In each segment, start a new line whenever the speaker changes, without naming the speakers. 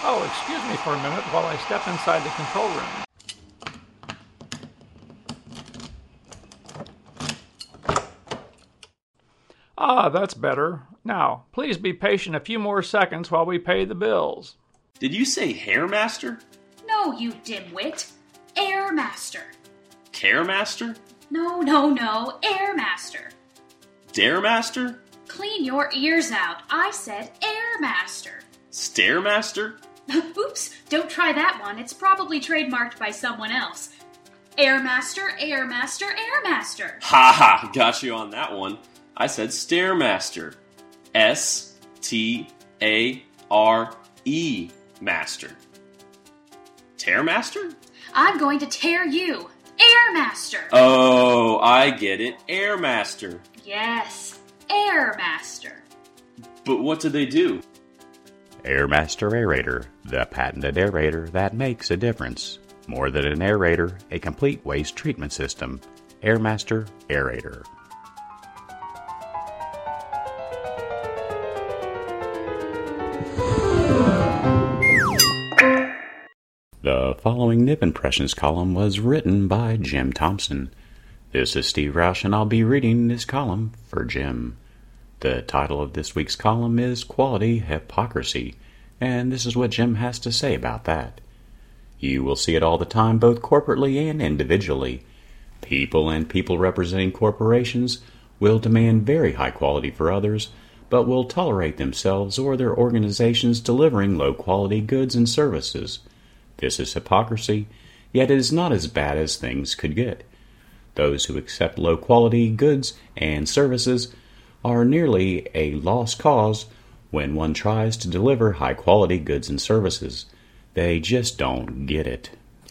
Oh, excuse me for a minute while I step inside the control room. Ah, that's better. Now, please be patient a few more seconds while we pay the bills.
Did you say Hairmaster?
No, you dimwit. Airmaster.
Caremaster?
No. Airmaster.
Daremaster?
Clean your ears out. I said Airmaster.
Stairmaster?
Oops, don't try that one. It's probably trademarked by someone else. Airmaster, Airmaster, Airmaster.
Ha ha, got you on that one. I said Stairmaster. S-T-A-R-E Master. Tearmaster?
I'm going to tear you. Airmaster.
Oh, I get it. Airmaster.
Yes, Airmaster.
But what do they do?
Airmaster Aerator, the patented aerator that makes a difference. More than an aerator, a complete waste treatment system. Airmaster Aerator. The following Nip Impressions column was written by Jim Thompson. This is Steve Roush, and I'll be reading this column for Jim. The title of this week's column is Quality Hypocrisy, and this is what Jim has to say about that. You will see it all the time, both corporately and individually. People and people representing corporations will demand very high quality for others, but will tolerate themselves or their organizations delivering low-quality goods and services. This is hypocrisy, yet it is not as bad as things could get. Those who accept low-quality goods and services are nearly a lost cause when one tries to deliver high-quality goods and services. They just don't get it.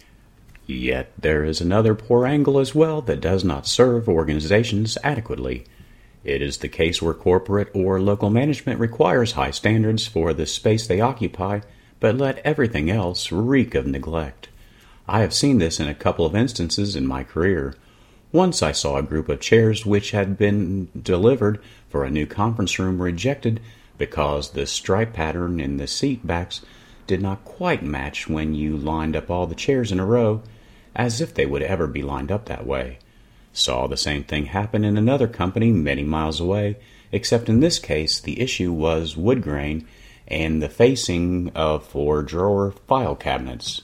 Yet there is another poor angle as well that does not serve organizations adequately. It is the case where corporate or local management requires high standards for the space they occupy, but let everything else reek of neglect. I have seen this in a couple of instances in my career. Once I saw a group of chairs which had been delivered for a new conference room rejected because the stripe pattern in the seat backs did not quite match when you lined up all the chairs in a row, as if they would ever be lined up that way. Saw the same thing happen in another company many miles away, except in this case the issue was wood grain and the facing of 4-drawer file cabinets.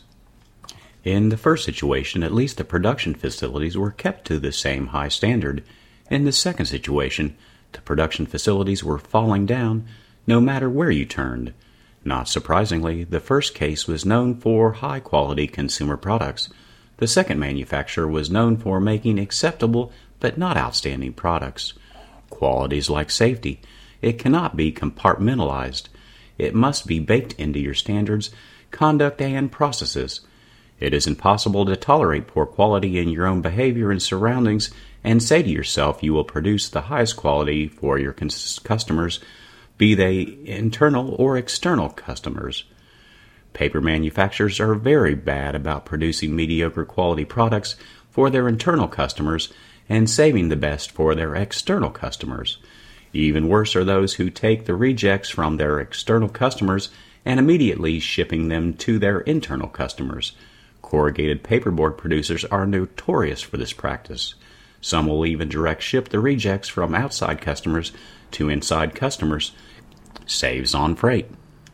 In the first situation, at least the production facilities were kept to the same high standard. In the second situation, the production facilities were falling down no matter where you turned. Not surprisingly, the first case was known for high-quality consumer products. The second manufacturer was known for making acceptable but not outstanding products. Quality is like safety. It cannot be compartmentalized. It must be baked into your standards, conduct, and processes. It is impossible to tolerate poor quality in your own behavior and surroundings and say to yourself you will produce the highest quality for your customers, be they internal or external customers. Paper manufacturers are very bad about producing mediocre quality products for their internal customers and saving the best for their external customers. Even worse are those who take the rejects from their external customers and immediately shipping them to their internal customers. Corrugated paperboard producers are notorious for this practice. Some will even direct ship the rejects from outside customers to inside customers. Saves on freight.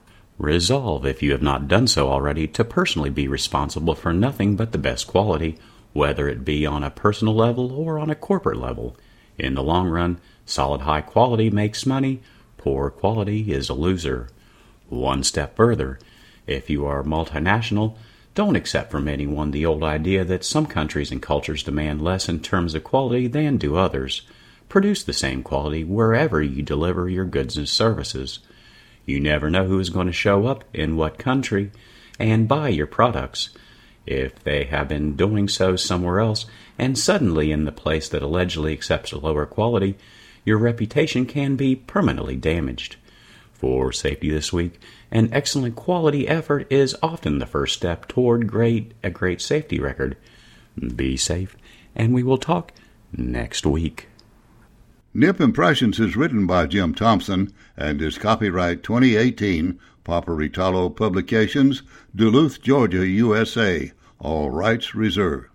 Resolve, if you have not done so already, to personally be responsible for nothing but the best quality, whether it be on a personal level or on a corporate level. In the long run, solid high quality makes money. Poor quality is a loser. One step further, if you are multinational, don't accept from anyone the old idea that some countries and cultures demand less in terms of quality than do others. Produce the same quality wherever you deliver your goods and services. You never know who is going to show up in what country and buy your products. If they have been doing so somewhere else, and suddenly in the place that allegedly accepts a lower quality, your reputation can be permanently damaged. For safety this week, an excellent quality effort is often the first step toward a great safety record. Be safe, and we will talk next week.
Nip Impressions is written by Jim Thompson and is copyright 2018 Paparitalo Publications, Duluth, Georgia, USA. All rights reserved.